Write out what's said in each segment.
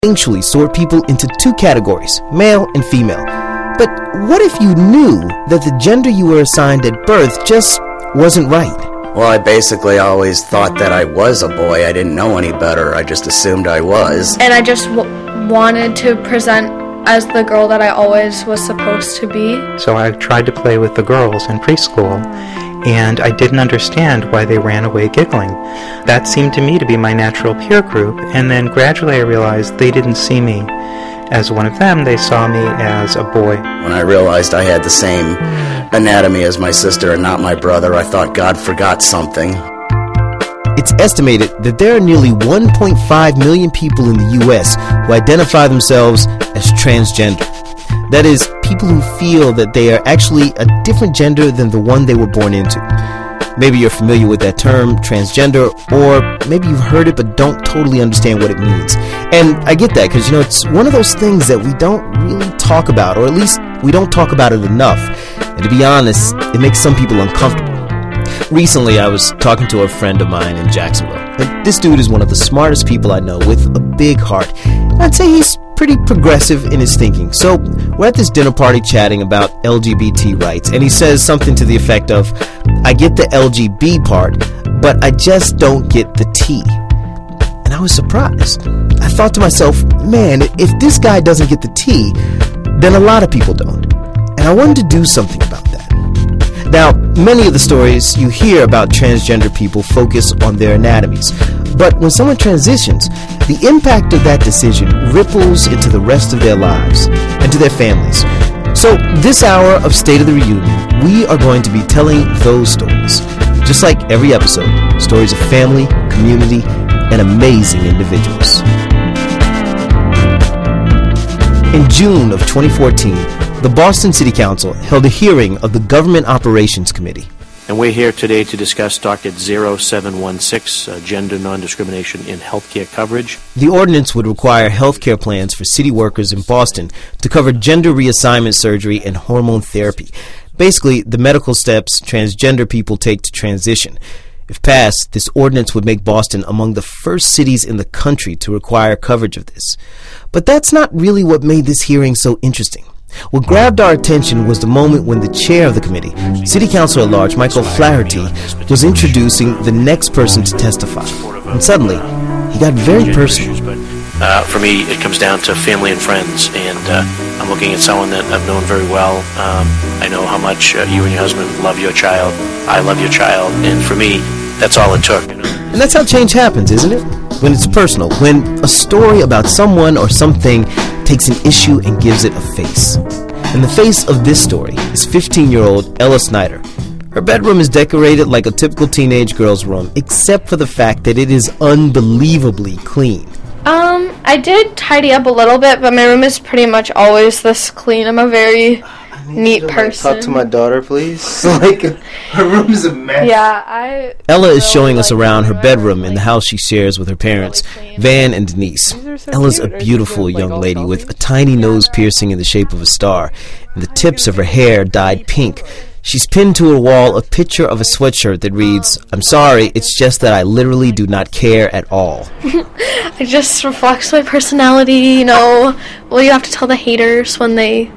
instinctually sort people into two categories, male and female. But what if you knew that the gender you were assigned at birth just wasn't right? Well, I basically always thought that I was a boy. I didn't know any better. I just assumed I was. And I just wanted to present as the girl that I always was supposed to be. So I tried to play with the girls in preschool, and I didn't understand why they ran away giggling. That seemed to me to be my natural peer group, and then gradually I realized they didn't see me as one of them, they saw me as a boy. When I realized I had the same anatomy as my sister and not my brother, I thought God forgot something. It's estimated that there are nearly 1.5 million people in the U.S. who identify themselves as transgender. That is, people who feel that they are actually a different gender than the one they were born into. Maybe you're familiar with that term, transgender, or maybe you've heard it but don't totally understand what it means. And I get that because, it's one of those things that we don't really talk about, or at least we don't talk about it enough. And to be honest, it makes some people uncomfortable. Recently, I was talking to a friend of mine in Jacksonville. And this dude is one of the smartest people I know with a big heart. I'd say he's pretty progressive in his thinking. So we're at this dinner party chatting about LGBT rights, and he says something to the effect of, I get the LGB part, but I just don't get the T. And I was surprised. I thought to myself, man, if this guy doesn't get the T, then a lot of people don't. And I wanted to do something about that. Now, many of the stories you hear about transgender people focus on their anatomies. But when someone transitions, the impact of that decision ripples into the rest of their lives and to their families. So this hour of State of the Reunion, we are going to be telling those stories. Just like every episode, stories of family, community, and amazing individuals. In June of 2014, the Boston City Council held a hearing of the Government Operations Committee. And we're here today to discuss docket 0716, gender non-discrimination in healthcare coverage. The ordinance would require healthcare plans for city workers in Boston to cover gender reassignment surgery and hormone therapy. Basically, the medical steps transgender people take to transition. If passed, this ordinance would make Boston among the first cities in the country to require coverage of this. But that's not really what made this hearing so interesting. What grabbed our attention was the moment when the chair of the committee, City Councilor at Large Michael Flaherty, was introducing the next person to testify. And suddenly, he got very personal. For me, it comes down to family and friends, and I'm looking at someone that I've known very well. I know how much you and your husband love your child. I love your child, and for me, that's all it took. And that's how change happens, isn't it? When it's personal, when a story about someone or something takes an issue and gives it a face. And the face of this story is 15-year-old Ella Snyder. Her bedroom is decorated like a typical teenage girl's room, except for the fact that it is unbelievably clean. I did tidy up a little bit, but my room is pretty much always this clean. I'm a very neat person. Talk to my daughter, please. Her room is a mess. Yeah, Ella is showing us around her bedroom in the house she shares with her parents, Van and Denise. Ella's a beautiful young lady with a tiny nose piercing in the shape of a star, and the tips of her hair dyed pink. She's pinned to her wall a picture of a sweatshirt that reads, "I'm sorry, it's just that I literally do not care at all." It just reflects my personality, Well, you have to tell the haters when they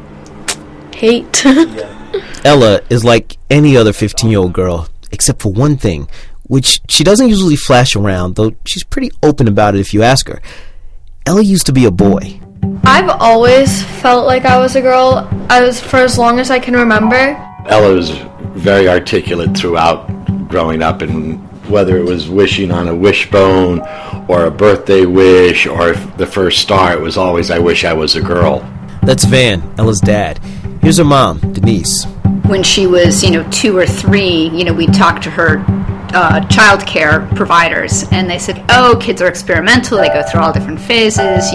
hate. Ella is like any other 15-year-old girl, except for one thing, which she doesn't usually flash around, though she's pretty open about it if you ask her. Ella used to be a boy. I've always felt like I was a girl, for as long as I can remember. Ella was very articulate throughout growing up, and whether it was wishing on a wishbone or a birthday wish or the first star, it was always, I wish I was a girl. That's Van, Ella's dad. Here's her mom, Denise. When she was, 2 or 3, we'd talk to her child care providers, and they said, oh, kids are experimental, they go through all different phases,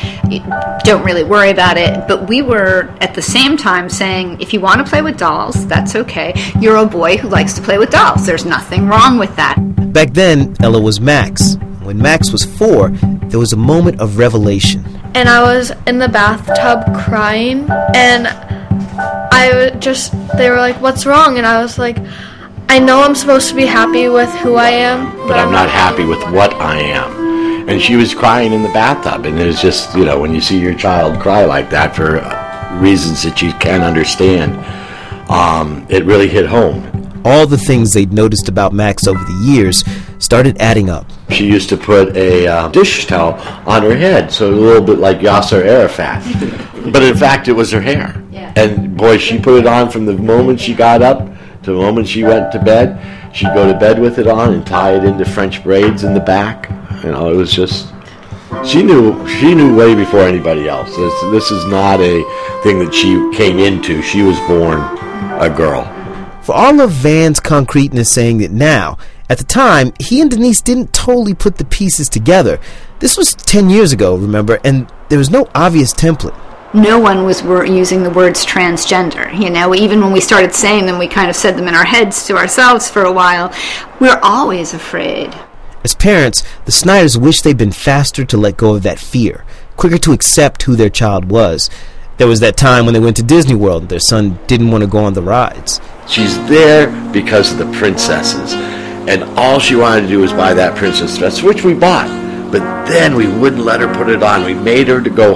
don't really worry about it. But we were at the same time saying, if you want to play with dolls, that's okay. You're a boy who likes to play with dolls. There's nothing wrong with that. Back then, Ella was Max. When Max was 4, there was a moment of revelation. And I was in the bathtub crying, and they were like, what's wrong? And I was like, I know I'm supposed to be happy with who I am, but I'm not happy with what I am. And she was crying in the bathtub. And it was just, when you see your child cry like that for reasons that you can't understand, it really hit home. All the things they'd noticed about Max over the years started adding up. She used to put a dish towel on her head, so a little bit like Yasser Arafat. But in fact, it was her hair. Yeah. And boy, she put it on from the moment she got up to the moment she went to bed. She'd go to bed with it on and tie it into French braids in the back. It was just... She knew way before anybody else. This is not a thing that she came into. She was born a girl. For all of Van's concreteness saying it now, at the time, he and Denise didn't totally put the pieces together. This was 10 years ago, remember, and there was no obvious template. No one was using the words transgender. Even when we started saying them, we kind of said them in our heads to ourselves for a while. We're always afraid. As parents, the Snyders wish they'd been faster to let go of that fear, quicker to accept who their child was. There was that time when they went to Disney World and their son didn't want to go on the rides. She's there because of the princesses. And all she wanted to do was buy that princess dress, which we bought. But then we wouldn't let her put it on. We made her to go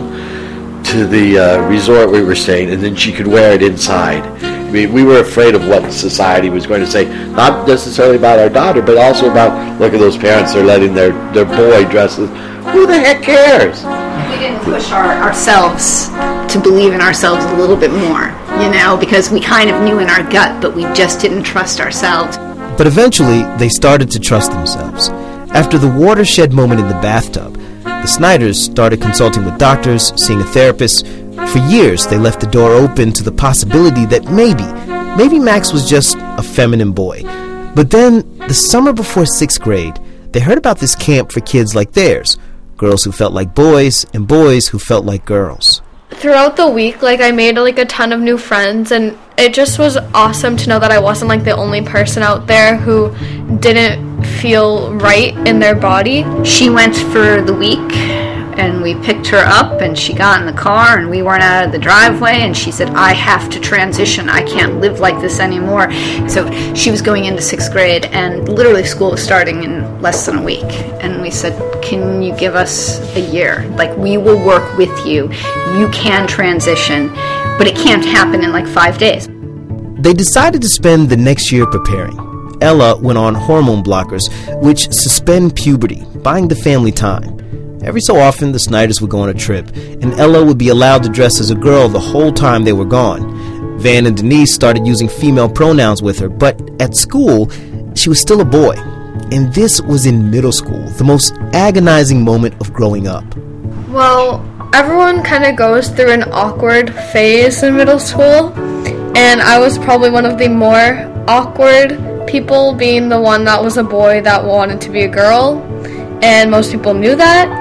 home to the resort we were staying, and then she could wear it inside. We were afraid of what society was going to say, not necessarily about our daughter, but also about, look at those parents, they're letting their boy dress. Who the heck cares? We didn't push ourselves to believe in ourselves a little bit more, because we kind of knew in our gut, but we just didn't trust ourselves. But eventually, they started to trust themselves. After the watershed moment in the bathtub, the Snyders started consulting with doctors, seeing a therapist. For years, they left the door open to the possibility that maybe Max was just a feminine boy. But then, the summer before 6th grade, they heard about this camp for kids like theirs, girls who felt like boys and boys who felt like girls. Throughout the week, I made a ton of new friends, and it just was awesome to know that I wasn't the only person out there who didn't feel right in their body. She went for the week, and we picked her up, and she got in the car, and we weren't out of the driveway, and she said, I have to transition. I can't live like this anymore. So she was going into 6th grade, and literally school was starting in less than a week. And we said, can you give us a year? We will work with you. You can transition, but it can't happen in 5 days. They decided to spend the next year preparing. Ella went on hormone blockers, which suspend puberty, buying the family time. Every so often, the Snyders would go on a trip, and Ella would be allowed to dress as a girl the whole time they were gone. Van and Denise started using female pronouns with her, but at school, she was still a boy. And this was in middle school, the most agonizing moment of growing up. Well, everyone kind of goes through an awkward phase in middle school, and I was probably one of the more awkward people, being the one that was a boy that wanted to be a girl, and most people knew that.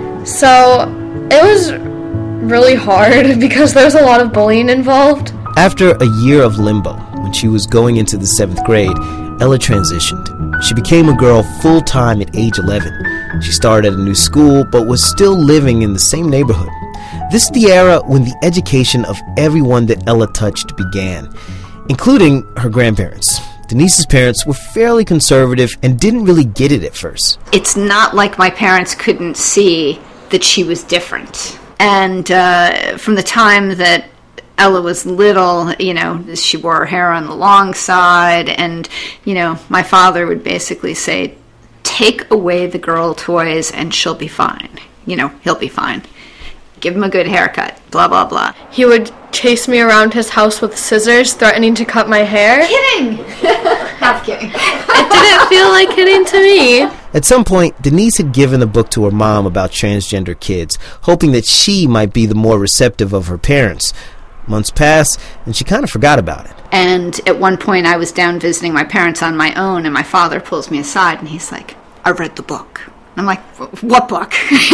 So it was really hard because there was a lot of bullying involved. After a year of limbo, when she was going into the 7th grade, Ella transitioned. She became a girl full-time at age 11. She started at a new school, but was still living in the same neighborhood. This is the era when the education of everyone that Ella touched began, including her grandparents. Denise's parents were fairly conservative and didn't really get it at first. It's not like my parents couldn't see that she was different. And from the time that Ella was little, she wore her hair on the long side, and, my father would basically say, take away the girl toys and she'll be fine. He'll be fine. Give him a good haircut, blah, blah, blah. He would chase me around his house with scissors, threatening to cut my hair. Kidding! Half kidding. It didn't feel like kidding to me. At some point, Denise had given a book to her mom about transgender kids, hoping that she might be the more receptive of her parents. Months passed, and she kind of forgot about it. And at one point, I was down visiting my parents on my own, and my father pulls me aside, and he's like, I read the book. I'm like, what book?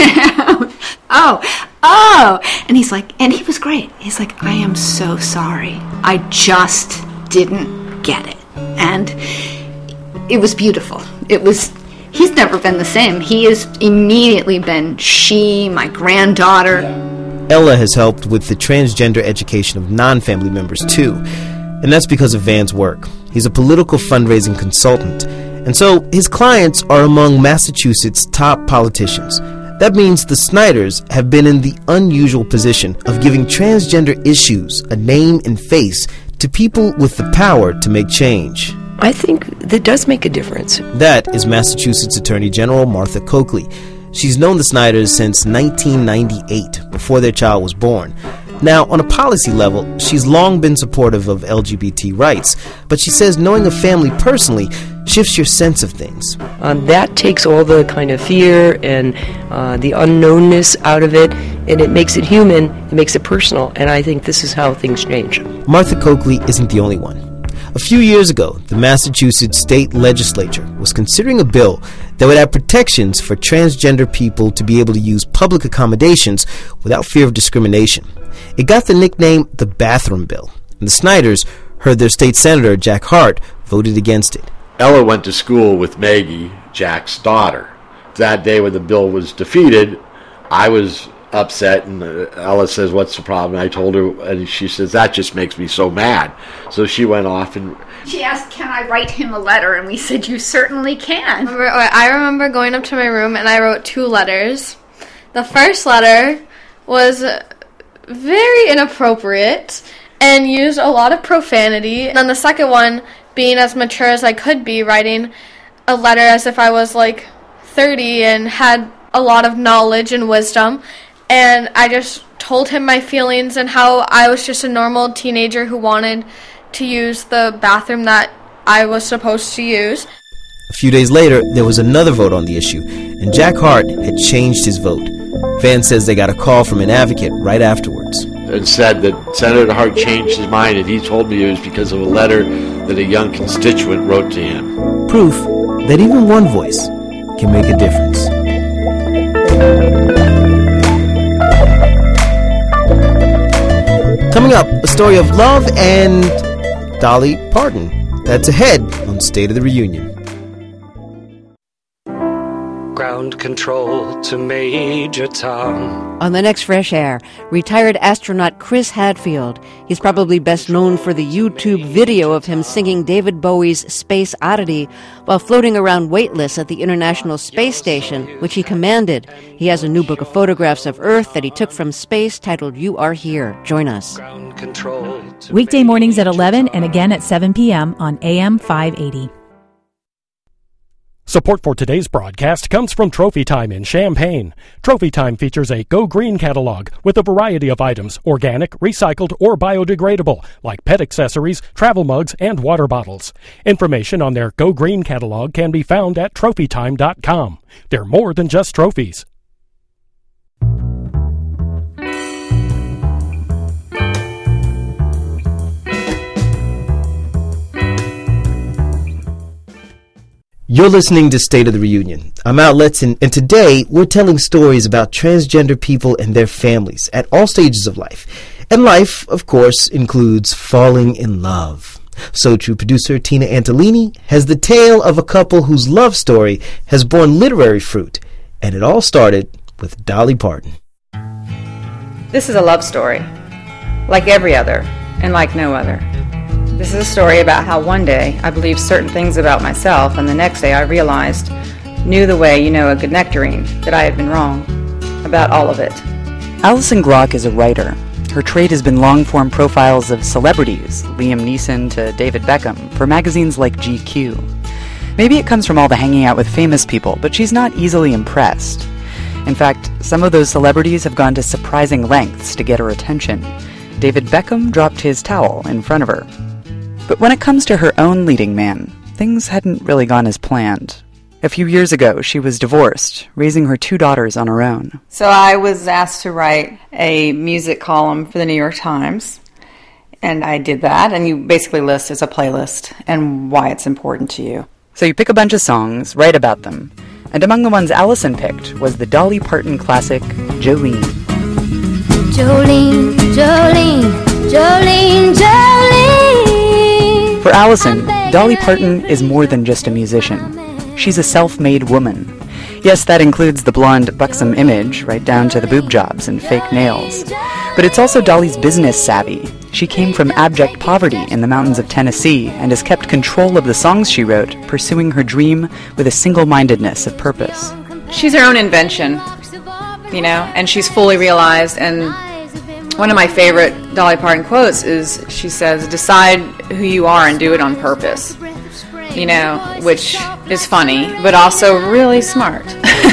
Oh. And he's like, and he was great. He's like, I am so sorry. I just didn't get it. And it was beautiful. He's never been the same. He has immediately been my granddaughter. Ella has helped with the transgender education of non-family members too. And that's because of Van's work. He's a political fundraising consultant. And so his clients are among Massachusetts' top politicians. That means the Snyders have been in the unusual position of giving transgender issues a name and face to people with the power to make change. I think that does make a difference. That is Massachusetts Attorney General Martha Coakley. She's known the Snyders since 1998, before their child was born. Now, on a policy level, she's long been supportive of LGBT rights, but she says knowing a family personally shifts your sense of things. That takes all the kind of fear and the unknownness out of it, and it makes it human, it makes it personal, and I think this is how things change. Martha Coakley isn't the only one. A few years ago, the Massachusetts state legislature was considering a bill that would have protections for transgender people to be able to use public accommodations without fear of discrimination. It got the nickname the Bathroom Bill, and the Snyders heard their state senator, Jack Hart, voted against it. Ella went to school with Maggie, Jack's daughter. That day when the bill was defeated, I was upset, and Ella says, "What's the problem?" I told her, and she says, "That just makes me so mad." So she went off and she asked, "Can I write him a letter?" And we said, "You certainly can." I remember going up to my room and I wrote 2 letters. The first letter was very inappropriate and used a lot of profanity. And then the second one, being as mature as I could be, writing a letter as if I was like 30 and had a lot of knowledge and wisdom. And I just told him my feelings and how I was just a normal teenager who wanted to use the bathroom that I was supposed to use. A few days later, there was another vote on the issue, and Jack Hart had changed his vote. Van says they got a call from an advocate right afterwards. And said that Senator Hart changed his mind, and he told me it was because of a letter that a young constituent wrote to him. Proof that even one voice can make a difference. Coming up, a story of love and Dolly Parton. That's ahead on State of the Reunion. Ground control to Major Tom. On the next Fresh Air, retired astronaut Chris Hadfield. He's probably best known for the YouTube video of him singing David Bowie's Space Oddity while floating around weightless at the International Space Station, which he commanded. He has a new book of photographs of Earth that he took from space titled You Are Here. Join us. Weekday mornings at 11 and again at 7 p.m. on AM 580. Support for today's broadcast comes from Trophy Time in Champaign. Trophy Time features a Go Green catalog with a variety of items, organic, recycled, or biodegradable, like pet accessories, travel mugs, and water bottles. Information on their Go Green catalog can be found at trophytime.com. They're more than just trophies. You're listening to State of the Reunion. I'm Al Letson, and today we're telling stories about transgender people and their families at all stages of life. And life, of course, includes falling in love. So True producer Tina Antolini has the tale of a couple whose love story has borne literary fruit, and it all started with Dolly Parton. This is a love story, like every other, and like no other. This is a story about how one day I believed certain things about myself, and the next day I realized, knew the way you know a good nectarine, that I had been wrong about all of it. Alison Glock is a writer. Her trade has been long-form profiles of celebrities, Liam Neeson to David Beckham, for magazines like GQ. Maybe it comes from all the hanging out with famous people, but she's not easily impressed. In fact, some of those celebrities have gone to surprising lengths to get her attention. David Beckham dropped his towel in front of her. But when it comes to her own leading man, things hadn't really gone as planned. A few years ago, she was divorced, raising her 2 daughters on her own. So I was asked to write a music column for the New York Times, and I did that, and you basically list as a playlist and why it's important to you. So you pick a bunch of songs, write about them, and among the ones Alison picked was the Dolly Parton classic, Jolene. Jolene, Jolene, Jolene, Jolene. For Alison, Dolly Parton is more than just a musician. She's a self-made woman. Yes, that includes the blonde, buxom image, right down to the boob jobs and fake nails. But it's also Dolly's business savvy. She came from abject poverty in the mountains of Tennessee and has kept control of the songs she wrote, pursuing her dream with a single-mindedness of purpose. She's her own invention, and she's fully realized. And one of my favorite Dolly Parton quotes is, she says, "Decide who you are and do it on purpose," which is funny, but also really smart.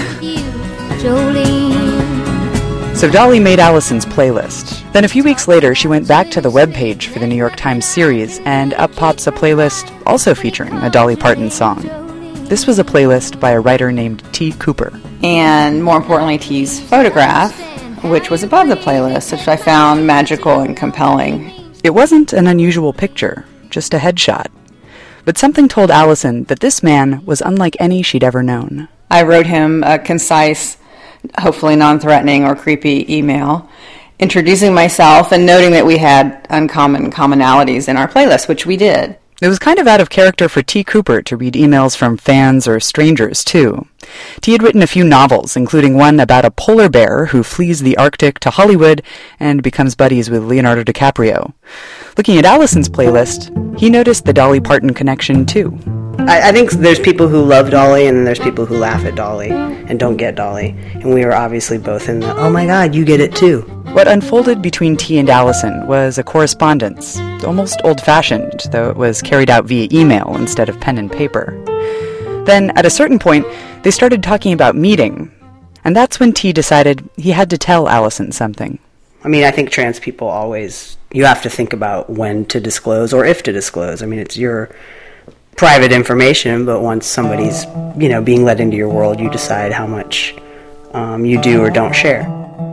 So Dolly made Allison's playlist. Then a few weeks later, she went back to the webpage for the New York Times series, and up pops a playlist also featuring a Dolly Parton song. This was a playlist by a writer named T. Cooper. And more importantly, T's photograph, which was above the playlist, which I found magical and compelling. It wasn't an unusual picture, just a headshot. But something told Allison that this man was unlike any she'd ever known. I wrote him a concise, hopefully non-threatening or creepy email, introducing myself and noting that we had uncommon commonalities in our playlist, which we did. It was kind of out of character for T. Cooper to read emails from fans or strangers, too. T had written a few novels, including one about a polar bear who flees the Arctic to Hollywood and becomes buddies with Leonardo DiCaprio. Looking at Allison's playlist, he noticed the Dolly Parton connection, too. I think there's people who love Dolly, and then there's people who laugh at Dolly and don't get Dolly. And we were obviously both in the, oh my God, you get it too. What unfolded between T and Allison was a correspondence, almost old-fashioned, though it was carried out via email instead of pen and paper. Then, at a certain point, they started talking about meeting, and that's when T decided he had to tell Allison something. I mean, I think trans people always, you have to think about when to disclose or if to disclose. I mean, it's your private information, but once somebody's, being let into your world, you decide how much you do or don't share.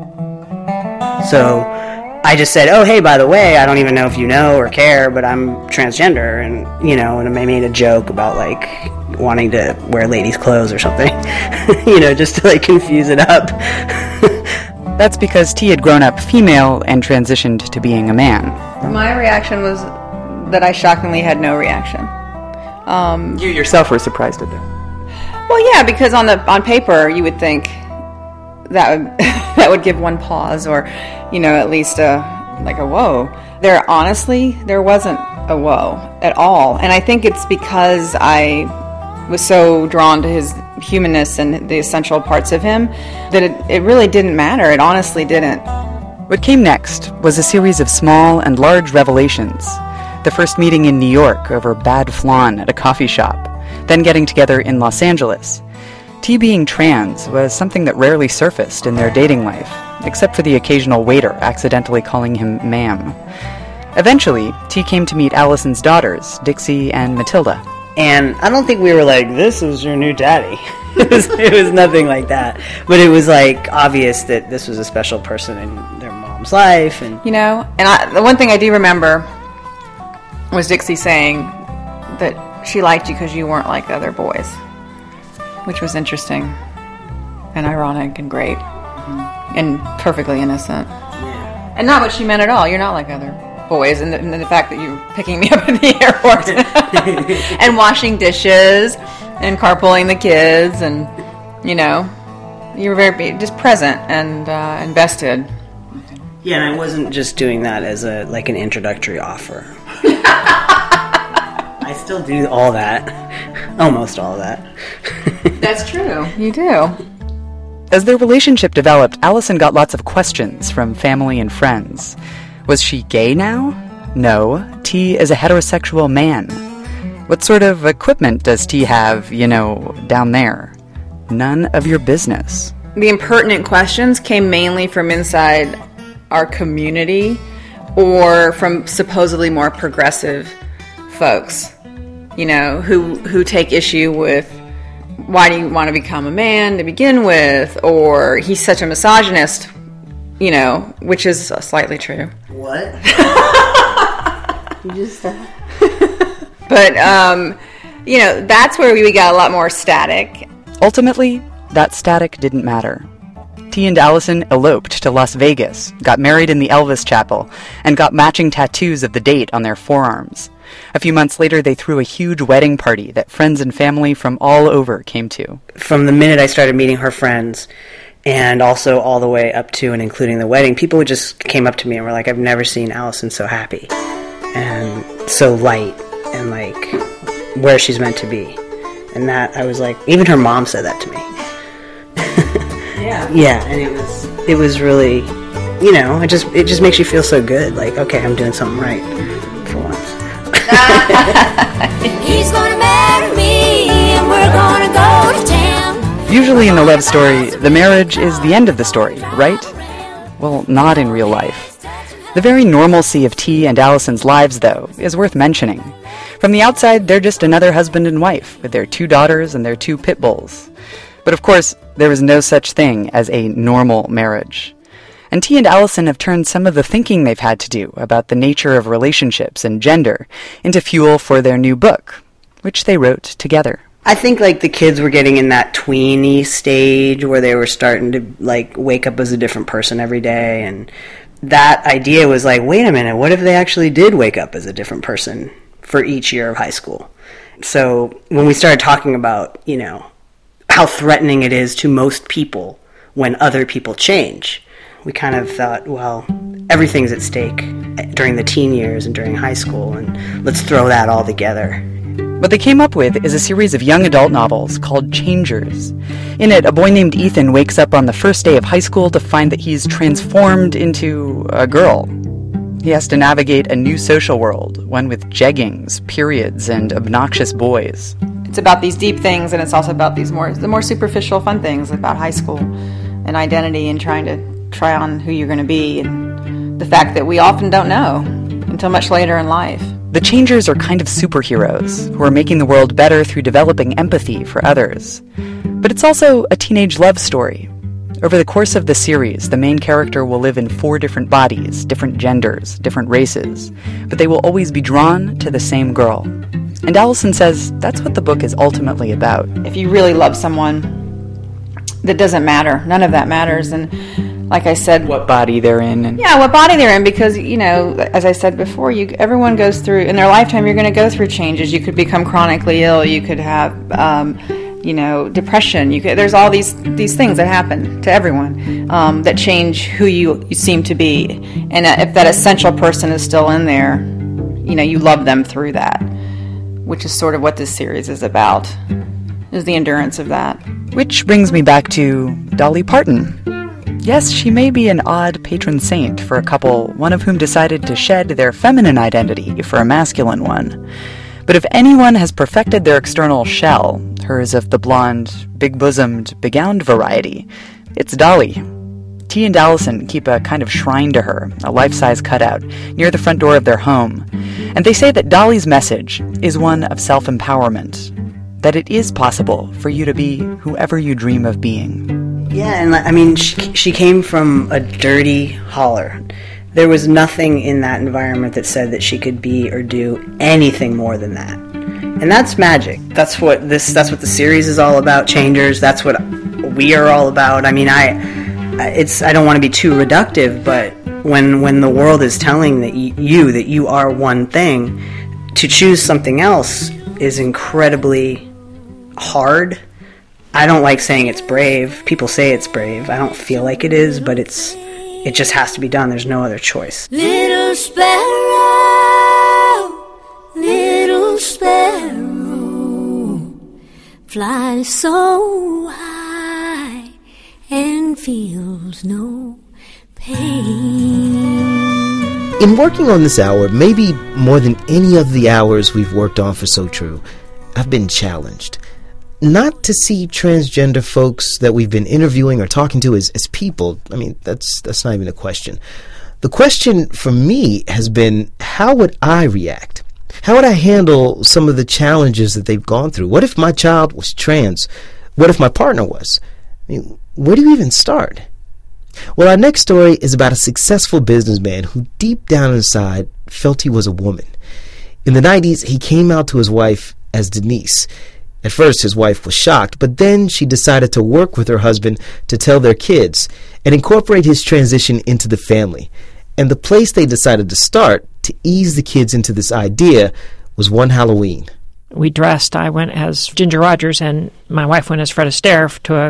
So I just said, oh, hey, by the way, I don't even know if you know or care, but I'm transgender, and, and I made a joke about, wanting to wear ladies' clothes or something, just to, confuse it up. That's because T had grown up female and transitioned to being a man. My reaction was that I shockingly had no reaction. You yourself were surprised at that. Well, yeah, because on paper you would think that would give one pause, or at least a whoa. There wasn't a whoa at all, and I think it's because I was so drawn to his humanness and the essential parts of him that it really didn't matter. It honestly didn't. What came next was a series of small and large revelations. The first meeting in New York over bad flan at a coffee shop, then getting together in Los Angeles. T being trans was something that rarely surfaced in their dating life, except for the occasional waiter accidentally calling him ma'am. Eventually, T came to meet Allison's daughters, Dixie and Matilda. And I don't think we were like, this is your new daddy. It was nothing like that. But it was obvious that this was a special person in their mom's life. And the one thing I do remember was Dixie saying that she liked you because you weren't like other boys, which was interesting and ironic and great and perfectly innocent. Yeah. And not what she meant at all. You're not like other boys, and the fact that you're picking me up at the airport and washing dishes and carpooling the kids, and you were very just present and invested. Yeah, and I wasn't just doing that as an introductory offer. I still do all that, almost all of that. That's true. You do. As their relationship developed, Allison got lots of questions from family and friends. Was she gay now? No, T is a heterosexual man. What sort of equipment does T have, down there? None of your business. The impertinent questions came mainly from inside our community or from supposedly more progressive folks, who take issue with, why do you want to become a man to begin with? Or he's such a misogynist, which is slightly true. What? You just But, that's where we got a lot more static. Ultimately, that static didn't matter. T and Allison eloped to Las Vegas, got married in the Elvis Chapel, and got matching tattoos of the date on their forearms. A few months later, they threw a huge wedding party that friends and family from all over came to. From the minute I started meeting her friends and also all the way up to and including the wedding, people just came up to me and were like, I've never seen Allison so happy and so light and like where she's meant to be. And that, I was like, even her mom said that to me. Yeah, and it was really, you know, it just makes you feel so good. Like, okay, I'm doing something right for once. He's gonna marry me and we're gonna go to town. Usually in a love story, the marriage is the end of the story, right? Well, not in real life. The very normalcy of T and Allison's lives, though, is worth mentioning. From the outside, they're just another husband and wife with their 2 daughters and their 2 pit bulls. But of course, there is no such thing as a normal marriage. And T and Allison have turned some of the thinking they've had to do about the nature of relationships and gender into fuel for their new book, which they wrote together. I think like the kids were getting in that tweeny stage where they were starting to like wake up as a different person every day, and that idea was like, wait a minute, what if they actually did wake up as a different person for each year of high school? So when we started talking about, you know, how threatening it is to most people when other people change, we kind of thought, well, everything's at stake during the teen years and during high school, and let's throw that all together. What they came up with is a series of young adult novels called Changers. In it, a boy named Ethan wakes up on the first day of high school to find that he's transformed into a girl. He has to navigate a new social world, one with jeggings, periods, and obnoxious boys. It's about these deep things, and it's also about the more superficial fun things about high school and identity and trying to try on who you're going to be, and the fact that we often don't know until much later in life. The Changers are kind of superheroes who are making the world better through developing empathy for others. But it's also a teenage love story. Over the course of the series, the main character will live in 4 different bodies, different genders, different races, but they will always be drawn to the same girl. And Allison says that's what the book is ultimately about. If you really love someone, that doesn't matter. None of that matters. And like I said, what body they're in. What body they're in, because, you know, as I said before, everyone goes through, in their lifetime, you're going to go through changes. You could become chronically ill. You could have, depression. There's all these things that happen to everyone that change who you seem to be. And if that essential person is still in there, you know, you love them through that, which is sort of what this series is about, is the endurance of that. Which brings me back to Dolly Parton. Yes, she may be an odd patron saint for a couple, one of whom decided to shed their feminine identity for a masculine one. But if anyone has perfected their external shell, hers of the blonde, big-bosomed, begowned variety, it's Dolly. T and Allison keep a kind of shrine to her, a life-size cutout, near the front door of their home. And they say that Dolly's message is one of self-empowerment, that it is possible for you to be whoever you dream of being. Yeah, and I mean, she came from a dirty holler. There was nothing in that environment that said that she could be or do anything more than that. And that's magic. That's what the series is all about, Changers. That's what we are all about. I mean, I don't want to be too reductive, but when the world is telling that you are one thing, to choose something else is incredibly hard. I don't like saying it's brave. People say it's brave. I don't feel like it is, but it just has to be done. There's no other choice. Little sparrow, fly so high and feels no pain. In working on this hour, maybe more than any of the hours we've worked on for So True, I've been challenged. Not to see transgender folks that we've been interviewing or talking to as people. I mean, that's not even a question. The question for me has been, how would I react? How would I handle some of the challenges that they've gone through? What if my child was trans? What if my partner was? I mean, where do you even start? Well, our next story is about a successful businessman who deep down inside felt he was a woman. In the 90s, he came out to his wife as Denise. At first, his wife was shocked, but then she decided to work with her husband to tell their kids and incorporate his transition into the family. And the place they decided to start to ease the kids into this idea was one Halloween. We dressed. I went as Ginger Rogers, and my wife went as Fred Astaire to a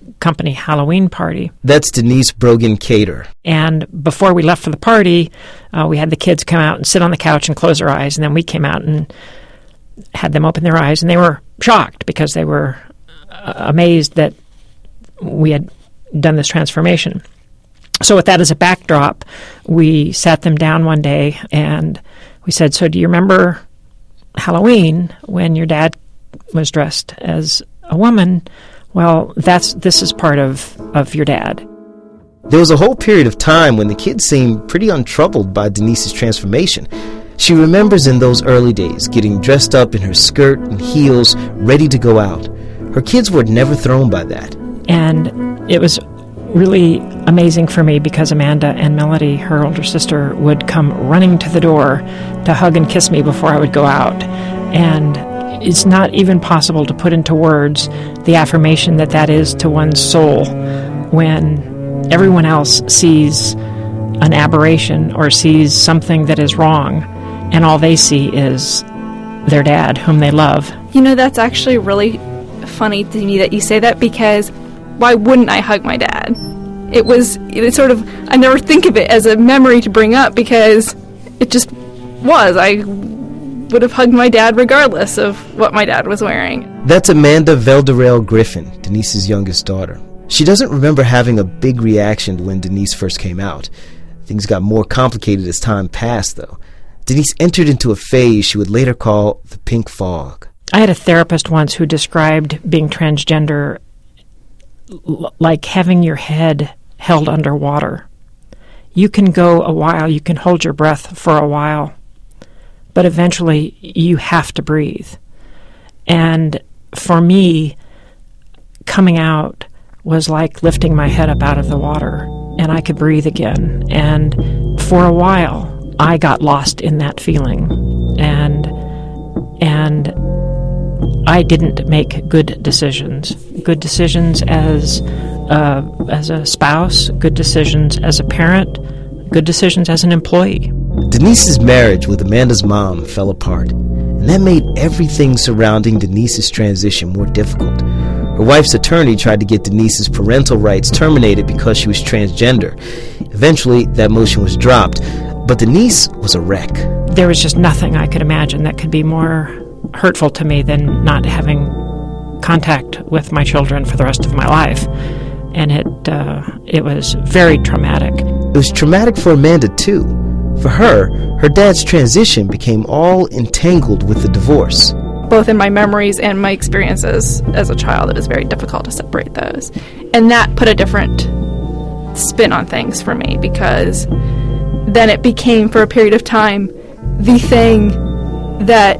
company Halloween party. That's Denise Brogan Cater. And before we left for the party, we had the kids come out and sit on the couch and close their eyes, and then we came out and had them open their eyes, and they were shocked because they were amazed that we had done this transformation. So with that as a backdrop, we sat them down one day and we said, so do you remember Halloween when your dad was dressed as a woman? Well, this is part of your dad. There was a whole period of time when the kids seemed pretty untroubled by Denise's transformation. She remembers in those early days getting dressed up in her skirt and heels, ready to go out. Her kids were never thrown by that. And it was really amazing for me because Amanda and Melody, her older sister, would come running to the door to hug and kiss me before I would go out. And it's not even possible to put into words the affirmation that is to one's soul when everyone else sees an aberration or sees something that is wrong, and all they see is their dad, whom they love. You know, that's actually really funny to me that you say that, because why wouldn't I hug my dad? It's sort of, I never think of it as a memory to bring up because it just was. I would have hugged my dad regardless of what my dad was wearing. That's Amanda Velderale Griffin, Denise's youngest daughter. She doesn't remember having a big reaction when Denise first came out. Things got more complicated as time passed, though. Denise entered into a phase she would later call the pink fog. I had a therapist once who described being transgender like having your head held underwater. You can go a while, you can hold your breath for a while, but eventually you have to breathe. And for me, coming out was like lifting my head up out of the water, and I could breathe again. And for a while, I got lost in that feeling. And I didn't make good decisions. Good decisions as a spouse, good decisions as a parent, good decisions as an employee. Denise's marriage with Amanda's mom fell apart, and that made everything surrounding Denise's transition more difficult. Her wife's attorney tried to get Denise's parental rights terminated because she was transgender. Eventually, that motion was dropped, but Denise was a wreck. There was just nothing I could imagine that could be more hurtful to me than not having contact with my children for the rest of my life. And it was very traumatic. It was traumatic for Amanda, too. For her dad's transition became all entangled with the divorce. Both in my memories and my experiences as a child, it was very difficult to separate those. And that put a different spin on things for me, because then it became, for a period of time, the thing that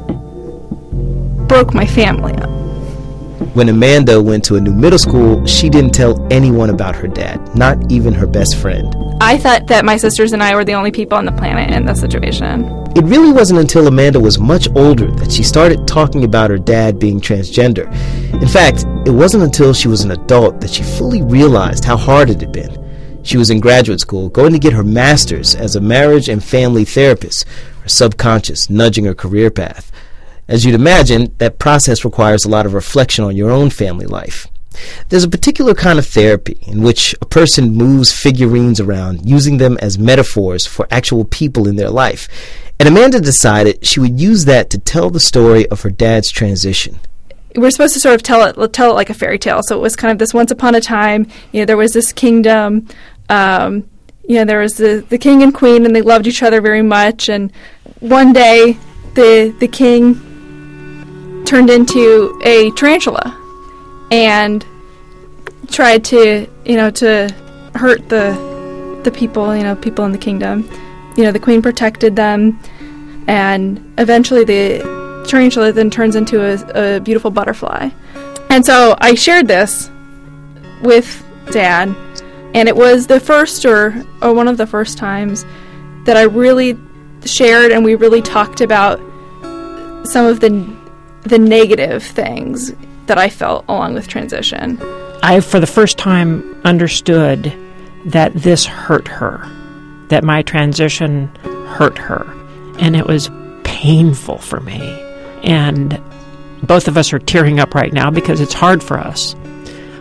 broke my family up. When Amanda went to a new middle school, she didn't tell anyone about her dad, not even her best friend. I thought that my sisters and I were the only people on the planet in this situation. It really wasn't until Amanda was much older that she started talking about her dad being transgender. In fact, it wasn't until she was an adult that she fully realized how hard it had been. She was in graduate school, going to get her master's as a marriage and family therapist, her subconscious nudging her career path. As you'd imagine, that process requires a lot of reflection on your own family life. There's a particular kind of therapy in which a person moves figurines around, using them as metaphors for actual people in their life. And Amanda decided she would use that to tell the story of her dad's transition. We're supposed to sort of tell it like a fairy tale. So it was kind of this once upon a time, there was this kingdom, there was the king and queen, and they loved each other very much. And one day, the king turned into a tarantula and tried to hurt the people, people in the kingdom. The queen protected them, and eventually the tarantula then turns into a beautiful butterfly. And so I shared this with Dad, and it was the first or one of the first times that I really shared and we really talked about some of the negative things that I felt along with transition. I, for the first time, understood that this hurt her, that my transition hurt her, and it was painful for me. And both of us are tearing up right now because it's hard for us.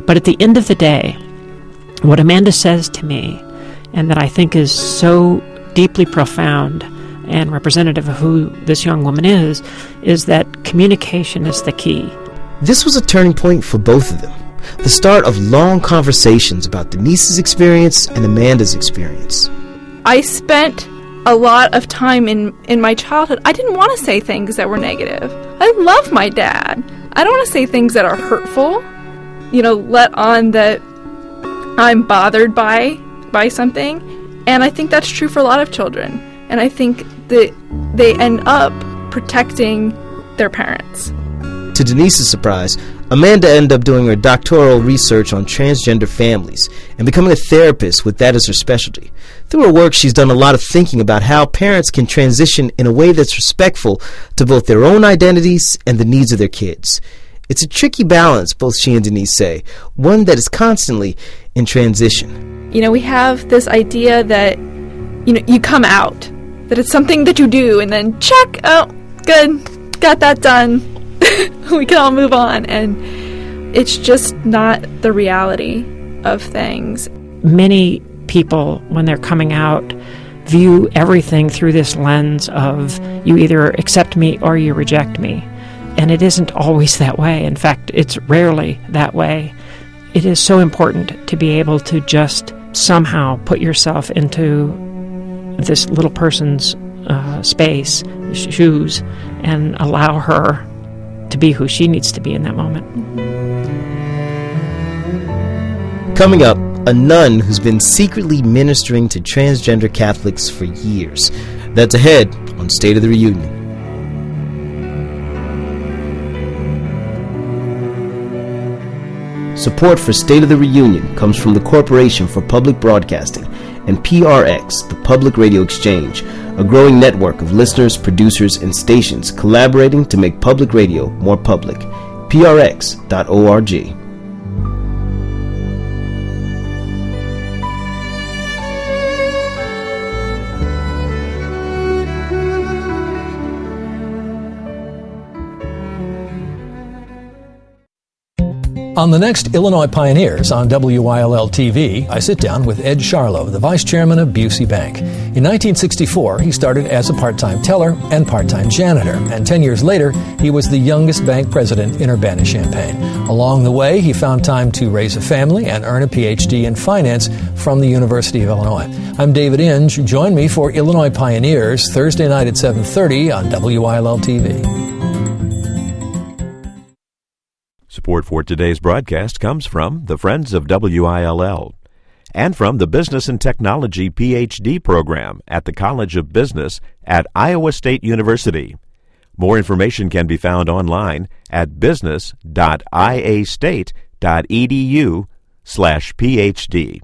But at the end of the day, what Amanda says to me, and that I think is so deeply profound and representative of who this young woman is that communication is the key. This was a turning point for both of them. The start of long conversations about Denise's experience and Amanda's experience. I spent a lot of time in my childhood. I didn't want to say things that were negative. I love my dad. I don't want to say things that are hurtful. Let on that I'm bothered by something. And I think that's true for a lot of children. And I think that they end up protecting their parents. To Denise's surprise, Amanda ended up doing her doctoral research on transgender families and becoming a therapist with that as her specialty. Through her work, she's done a lot of thinking about how parents can transition in a way that's respectful to both their own identities and the needs of their kids. It's a tricky balance, both she and Denise say, one that is constantly in transition. We have this idea that, you come out, that it's something that you do, and then check, oh, good, got that done. We can all move on, and it's just not the reality of things. Many people, when they're coming out, view everything through this lens of you either accept me or you reject me. And it isn't always that way. In fact, it's rarely that way. It is so important to be able to just somehow put yourself into this little person's space, shoes, and allow her to be who she needs to be in that moment. Coming up, a nun who's been secretly ministering to transgender Catholics for years. That's ahead on State of the Reunion. Support for State of the Reunion comes from the Corporation for Public Broadcasting and PRX, the Public Radio Exchange, a growing network of listeners, producers, and stations collaborating to make public radio more public. PRX.org. On the next Illinois Pioneers on WYLL-TV, I sit down with Ed Charlo, the vice chairman of Busey Bank. In 1964, he started as a part-time teller and part-time janitor, and 10 years later, he was the youngest bank president in Urbana-Champaign. Along the way, he found time to raise a family and earn a Ph.D. in finance from the University of Illinois. I'm David Inge. Join me for Illinois Pioneers, Thursday night at 7:30 on WYLL-TV. Support for today's broadcast comes from the Friends of WILL and from the Business and Technology Ph.D. program at the College of Business at Iowa State University. More information can be found online at business.iastate.edu/PhD.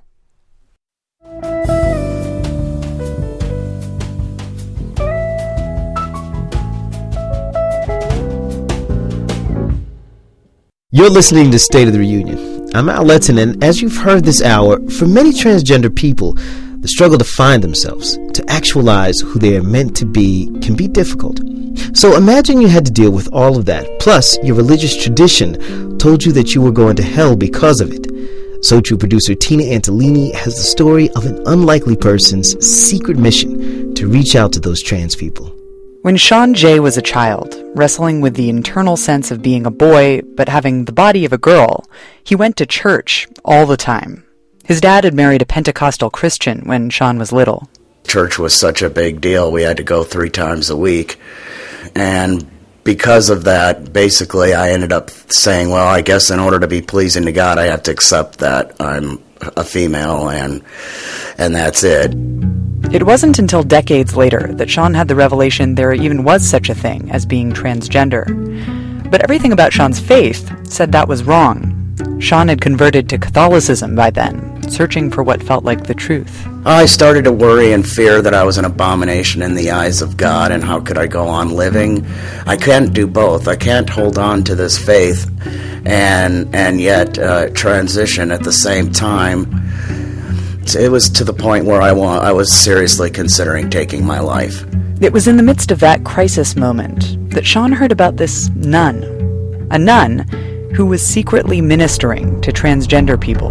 You're listening to State of the Reunion. I'm Al Letton, and as you've heard this hour, for many transgender people, the struggle to find themselves, to actualize who they are meant to be, can be difficult. So imagine you had to deal with all of that, plus your religious tradition told you that you were going to hell because of it. So True producer Tina Antolini has the story of an unlikely person's secret mission to reach out to those trans people. When Sean Jay was a child, wrestling with the internal sense of being a boy but having the body of a girl, he went to church all the time. His dad had married a Pentecostal Christian when Sean was little. Church was such a big deal, we had to go 3 times a week. And because of that, basically I ended up saying, well, I guess in order to be pleasing to God, I have to accept that I'm a female, and that's it. It wasn't until decades later that Sean had the revelation there even was such a thing as being transgender. But everything about Sean's faith said that was wrong. Sean had converted to Catholicism by then, searching for what felt like the truth. I started to worry and fear that I was an abomination in the eyes of God, and how could I go on living? I can't do both. I can't hold on to this faith and yet transition at the same time. It was to the point where I was seriously considering taking my life. It was in the midst of that crisis moment that Sean heard about this nun. A nun who was secretly ministering to transgender people.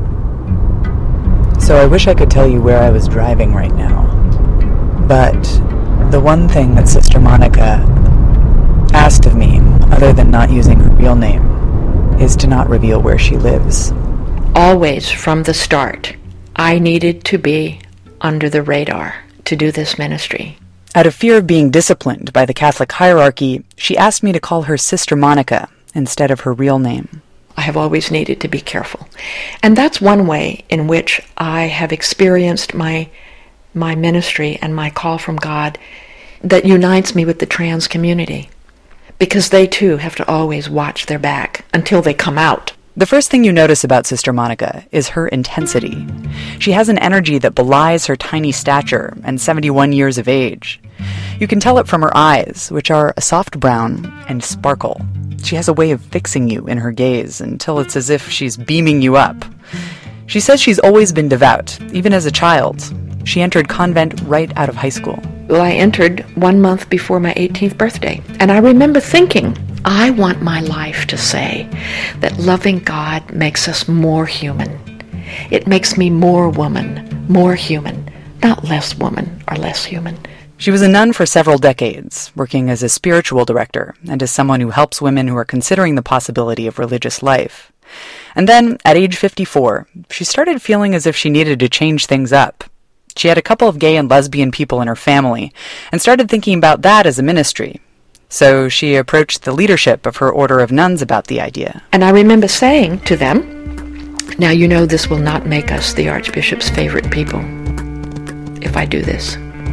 So I wish I could tell you where I was driving right now, but the one thing that Sister Monica asked of me, other than not using her real name, is to not reveal where she lives. Always, from the start, I needed to be under the radar to do this ministry. Out of fear of being disciplined by the Catholic hierarchy, she asked me to call her Sister Monica instead of her real name. I have always needed to be careful. And that's one way in which I have experienced my ministry and my call from God that unites me with the trans community. Because they too have to always watch their back until they come out. The first thing you notice about Sister Monica is her intensity. She has an energy that belies her tiny stature and 71 years of age. You can tell it from her eyes, which are a soft brown and sparkle. She has a way of fixing you in her gaze until it's as if she's beaming you up. She says she's always been devout, even as a child. She entered convent right out of high school. Well, I entered 1 month before my 18th birthday, and I remember thinking, I want my life to say that loving God makes us more human. It makes me more woman, more human, not less woman or less human. She was a nun for several decades, working as a spiritual director and as someone who helps women who are considering the possibility of religious life. And then, at age 54, she started feeling as if she needed to change things up. She had a couple of gay and lesbian people in her family and started thinking about that as a ministry. So she approached the leadership of her order of nuns about the idea. And I remember saying to them, now you know this will not make us the Archbishop's favorite people if I do this.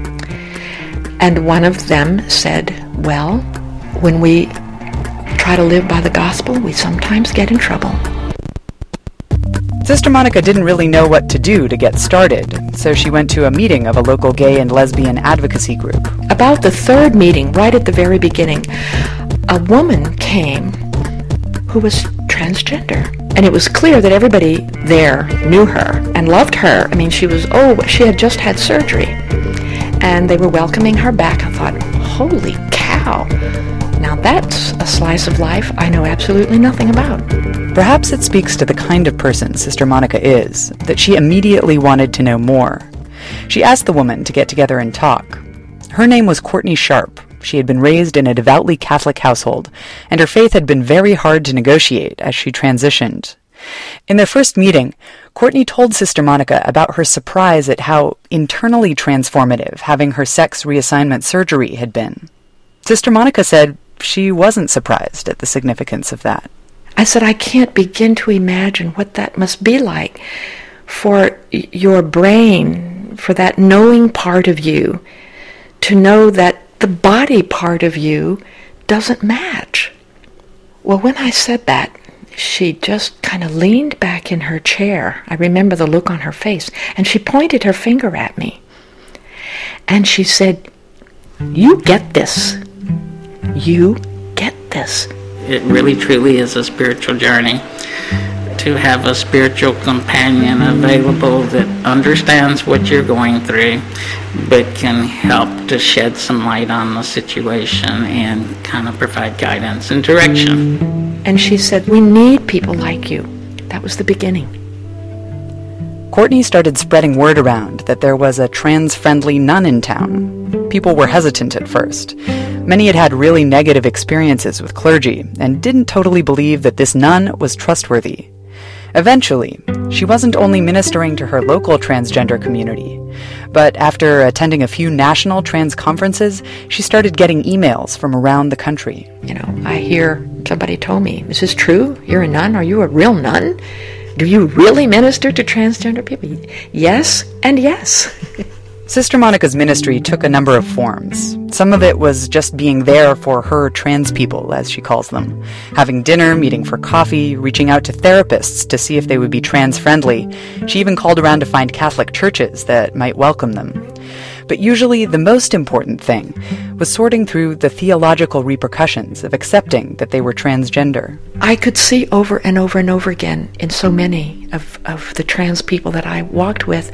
And one of them said, well, when we try to live by the gospel, we sometimes get in trouble. Sister Monica didn't really know what to do to get started, so she went to a meeting of a local gay and lesbian advocacy group. About the third meeting, right at the very beginning, a woman came who was transgender. And it was clear that everybody there knew her and loved her. I mean, she had just had surgery. And they were welcoming her back. I thought, holy cow. Now that's a slice of life I know absolutely nothing about. Perhaps it speaks to the kind of person Sister Monica is, that she immediately wanted to know more. She asked the woman to get together and talk. Her name was Courtney Sharp. She had been raised in a devoutly Catholic household, and her faith had been very hard to negotiate as she transitioned. In their first meeting, Courtney told Sister Monica about her surprise at how internally transformative having her sex reassignment surgery had been. Sister Monica said she wasn't surprised at the significance of that. I said, I can't begin to imagine what that must be like for your brain, for that knowing part of you, to know that the body part of you doesn't match. Well, when I said that, she just kind of leaned back in her chair. I remember the look on her face, and she pointed her finger at me. And she said, you get this. You get this. It really truly is a spiritual journey to have a spiritual companion available that understands what you're going through but can help to shed some light on the situation and kind of provide guidance and direction. And she said, we need people like you. That was the beginning. Courtney started spreading word around that there was a trans-friendly nun in town. People were hesitant at first. Many had had really negative experiences with clergy and didn't totally believe that this nun was trustworthy. Eventually, she wasn't only ministering to her local transgender community, but after attending a few national trans conferences, she started getting emails from around the country. You know, I hear somebody told me, is this true? You're a nun? Are you a real nun? Do you really minister to transgender people? Yes and yes. Sister Monica's ministry took a number of forms. Some of it was just being there for her trans people, as she calls them. Having dinner, meeting for coffee, reaching out to therapists to see if they would be trans-friendly. She even called around to find Catholic churches that might welcome them. But usually the most important thing was sorting through the theological repercussions of accepting that they were transgender. I could see over and over and over again in so many of the trans people that I walked with,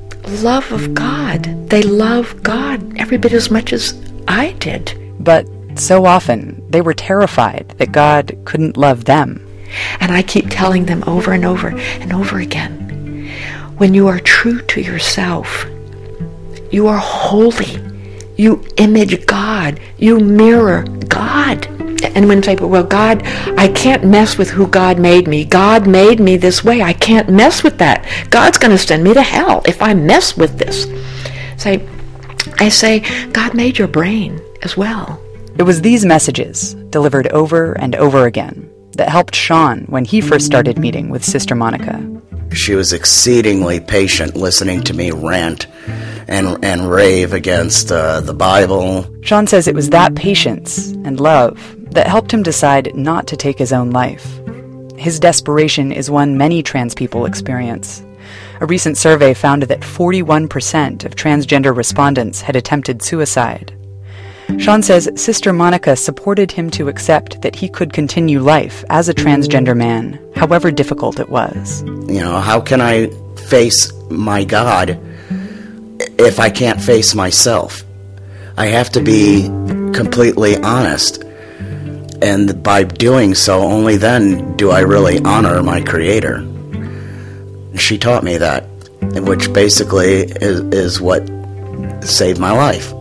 love of God. They love God every bit as much as I did. But So often, they were terrified that God couldn't love them. And I keep telling them over and over and over again, when you are true to yourself, you are holy. You image God. You mirror God. And when people say, well, God, I can't mess with who God made me. God made me this way. I can't mess with that. God's going to send me to hell if I mess with this. I say, God made your brain as well. It was these messages, delivered over and over again, that helped Sean when he first started meeting with Sister Monica. She was exceedingly patient, listening to me rant and rave against the Bible. Sean says it was that patience and love that helped him decide not to take his own life. His desperation is one many trans people experience. A recent survey found that 41% of transgender respondents had attempted suicide. Sean says Sister Monica supported him to accept that he could continue life as a transgender man, however difficult it was. You know, how can I face my God if I can't face myself? I have to be completely honest. And by doing so, only then do I really honor my Creator. She taught me that, which basically is what saved my life.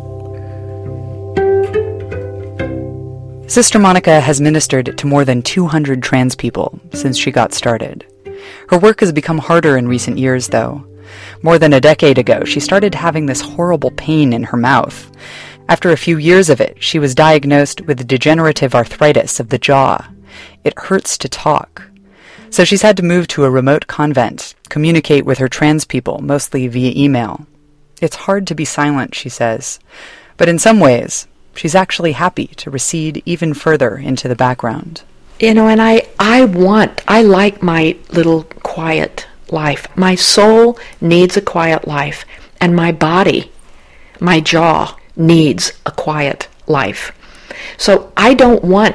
Sister Monica has ministered to more than 200 trans people since she got started. Her work has become harder in recent years, though. More than a decade ago, she started having this horrible pain in her mouth. After a few years of it, she was diagnosed with degenerative arthritis of the jaw. It hurts to talk. So she's had to move to a remote convent, communicate with her trans people, mostly via email. It's hard to be silent, she says. But in some ways, she's actually happy to recede even further into the background. You know, and I like my little quiet life. My soul needs a quiet life, and my body, my jaw, needs a quiet life. So I don't want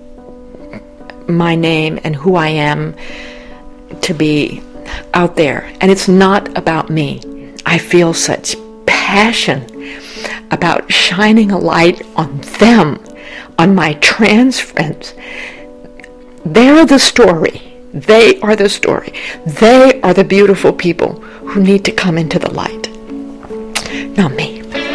my name and who I am to be out there. And it's not about me. I feel such passion about shining a light on them, on my trans friends. They're the story. They are the story. They are the beautiful people who need to come into the light, not me.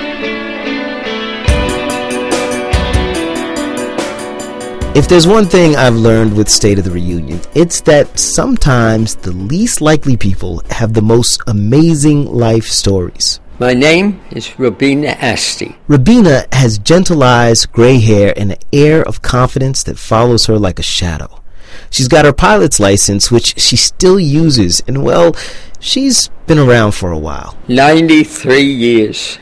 If there's one thing I've learned with State of the Reunion, it's that sometimes the least likely people have the most amazing life stories. My name is Robina Asti. Robina has gentle eyes, gray hair, and an air of confidence that follows her like a shadow. She's got her pilot's license, which she still uses, and well, she's been around for a while. 93 years.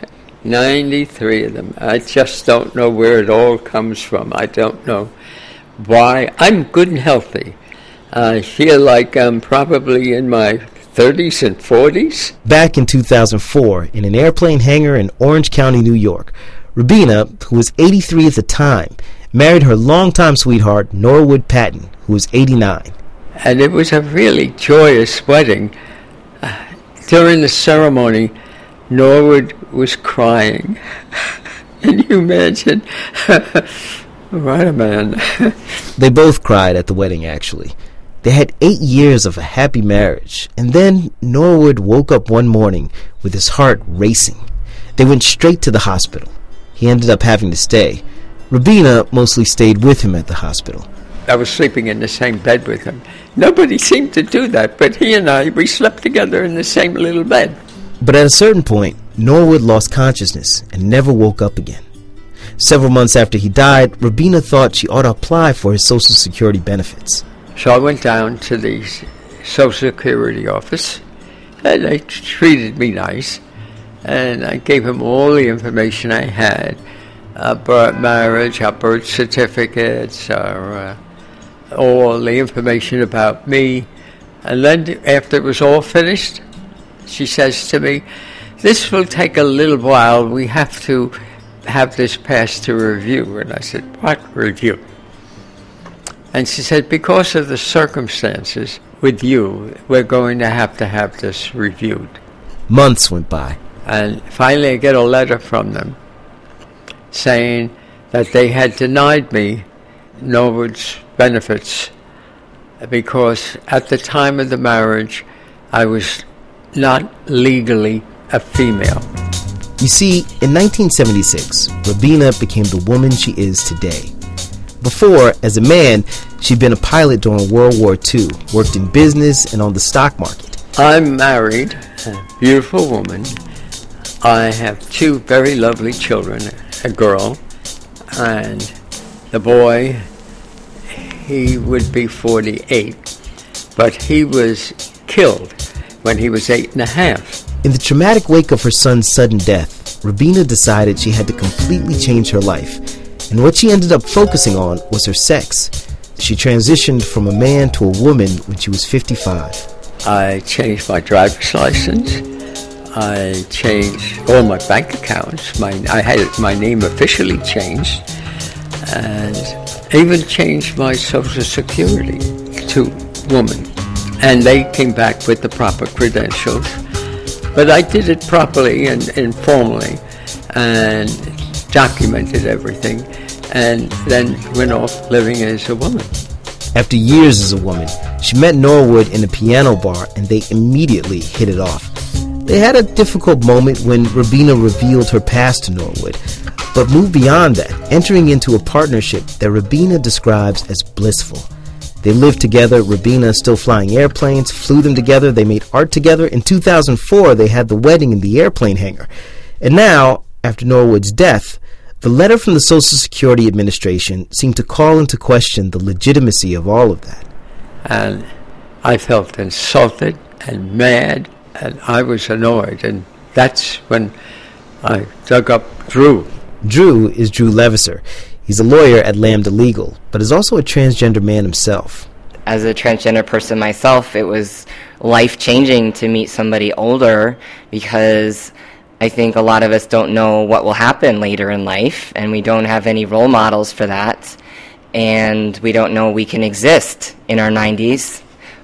93 of them. I just don't know where it all comes from. I don't know why. I'm good and healthy. I feel like I'm probably in my 30s and 40s. Back in 2004, in an airplane hangar in Orange County, New York, Robina, who was 83 at the time, married her longtime sweetheart, Norwood Patton, who was 89. And it was a really joyous wedding. During the ceremony, Norwood was crying. Can you imagine? What a man. They both cried at the wedding, actually. They had 8 years of a happy marriage, and then Norwood woke up one morning with his heart racing. They went straight to the hospital. He ended up having to stay. Robina mostly stayed with him at the hospital. I was sleeping in the same bed with him. Nobody seemed to do that, but he and I, we slept together in the same little bed. But at a certain point, Norwood lost consciousness and never woke up again. Several months after he died, Robina thought she ought to apply for his Social Security benefits. So I went down to the Social Security office, and they treated me nice, and I gave him all the information I had, about marriage, our birth certificates, all the information about me. And then after it was all finished, she says to me, "This will take a little while. We have to have this passed to review." And I said, "What review?" And she said, "Because of the circumstances with you, we're going to have this reviewed." Months went by. And finally I get a letter from them saying that they had denied me Norwood's benefits because at the time of the marriage, I was not legally a female. You see, in 1976, Robina became the woman she is today. Before, as a man, she'd been a pilot during World War II, worked in business and on the stock market. I'm married, a beautiful woman. I have 2 very lovely children, a girl, and the boy, he would be 48, but he was killed when he was 8 and a half. In the traumatic wake of her son's sudden death, Robina decided she had to completely change her life, and what she ended up focusing on was her sex. She transitioned from a man to a woman when she was 55. I changed my driver's license. I changed all my bank accounts. I had my name officially changed, and even changed my Social Security to woman. And they came back with the proper credentials. But I did it properly and informally and documented everything, and then went off living as a woman. After years as a woman, she met Norwood in a piano bar and they immediately hit it off. They had a difficult moment when Robina revealed her past to Norwood, but moved beyond that, entering into a partnership that Robina describes as blissful. They lived together, Robina still flying airplanes, flew them together, they made art together. In 2004, they had the wedding in the airplane hangar. And now, after Norwood's death, the letter from the Social Security Administration seemed to call into question the legitimacy of all of that. And I felt insulted and mad, and I was annoyed, and that's when I dug up Drew. Drew is Drew Levisser. He's a lawyer at Lambda Legal, but is also a transgender man himself. As a transgender person myself, it was life-changing to meet somebody older, because I think a lot of us don't know what will happen later in life, and we don't have any role models for that, and we don't know we can exist in our 90s.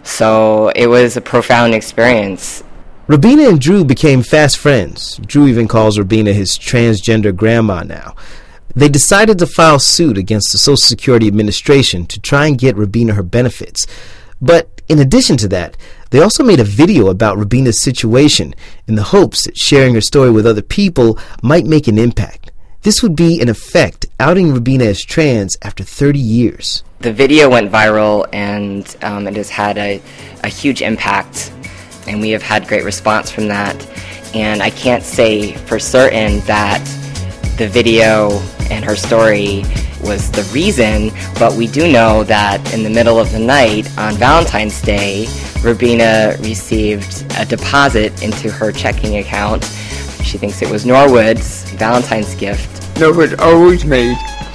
So it was a profound experience. Robina and Drew became fast friends. Drew even calls Robina his transgender grandma now. They decided to file suit against the Social Security Administration to try and get Robina her benefits. But in addition to that, they also made a video about Robina's situation in the hopes that sharing her story with other people might make an impact. This would be, in effect, outing Robina as trans after 30 years. The video went viral, and it has had a huge impact, and we have had great response from that. And I can't say for certain that the video and her story was the reason, but we do know that in the middle of the night on Valentine's Day, Robina received a deposit into her checking account. She thinks it was Norwood's Valentine's gift. Norwood always made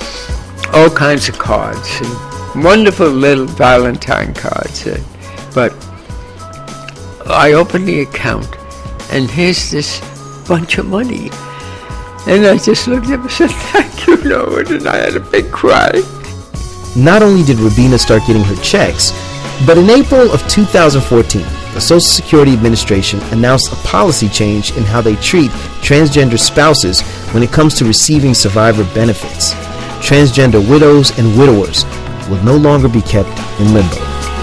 all kinds of cards, and wonderful little Valentine cards. But I opened the account, and here's this bunch of money. And I just looked at him and said, "Thank you, Norwood," and I had a big cry. Not only did Robina start getting her checks, but in April of 2014, the Social Security Administration announced a policy change in how they treat transgender spouses when it comes to receiving survivor benefits. Transgender widows and widowers will no longer be kept in limbo.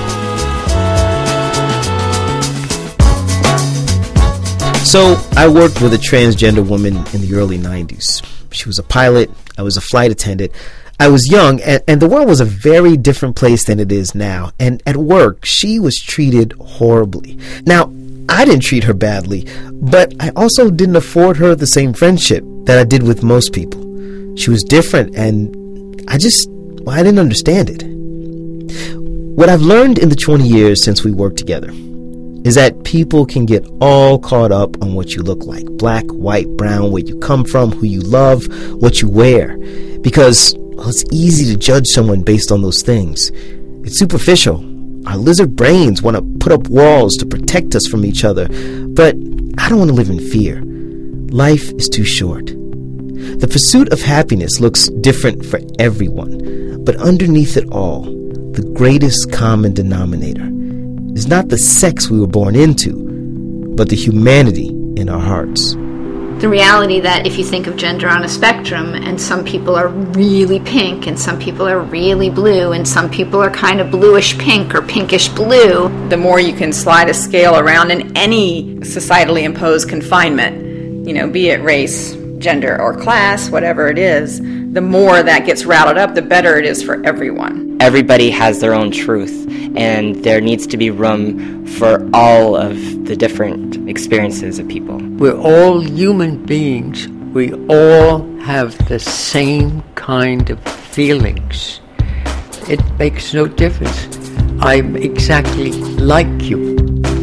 So, I worked with a transgender woman in the early 90s. She was a pilot, I was a flight attendant. I was young, and the world was a very different place than it is now. And at work, she was treated horribly. Now, I didn't treat her badly, but I also didn't afford her the same friendship that I did with most people. She was different, and I didn't understand it. What I've learned in the 20 years since we worked together is that people can get all caught up on what you look like. Black, white, brown, where you come from, who you love, what you wear. Because, well, it's easy to judge someone based on those things. It's superficial. Our lizard brains want to put up walls to protect us from each other. But I don't want to live in fear. Life is too short. The pursuit of happiness looks different for everyone. But underneath it all, the greatest common denominator is not the sex we were born into, but the humanity in our hearts. the reality that if you think of gender on a spectrum, and some people are really pink and some people are really blue and some people are kind of bluish pink or pinkish blue. The more you can slide a scale around in any societally imposed confinement, be it race, gender, or class, whatever it is, the more that gets routed up, the better it is for everyone. Everybody has their own truth, and there needs to be room for all of the different experiences of people. We're all human beings. We all have the same kind of feelings. It makes no difference. I'm exactly like you.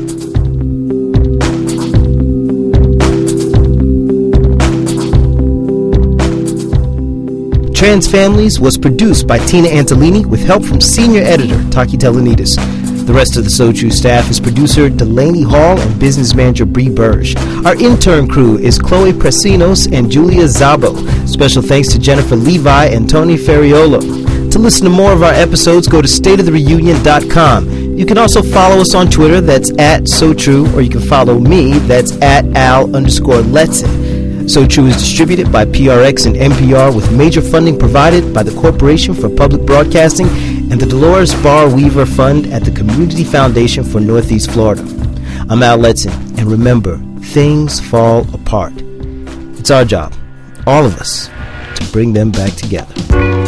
Trans Families was produced by Tina Antolini with help from senior editor Taki Telenides. The rest of the So True staff is producer Delaney Hall and business manager Bree Burge. Our intern crew is Chloe Presinos and Julia Zabo. Special thanks to Jennifer Levi and Tony Ferriolo. To listen to more of our episodes, go to stateofthereunion.com. You can also follow us on Twitter, that's @SoTrue, or you can follow me, that's @Al_Letson. So True is distributed by PRX and NPR with major funding provided by the Corporation for Public Broadcasting and the Dolores Barr Weaver Fund at the Community Foundation for Northeast Florida. I'm Al Letson, and remember, things fall apart. It's our job, all of us, to bring them back together.